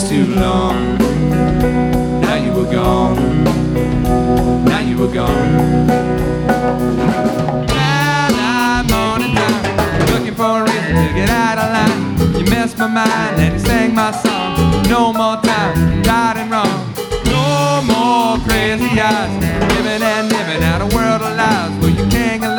was too long. Now you were gone. Now you were gone. Now I'm on and down, looking for a reason to get out of line. You messed my mind and you sang my song. No more time, right and wrong. No more crazy eyes.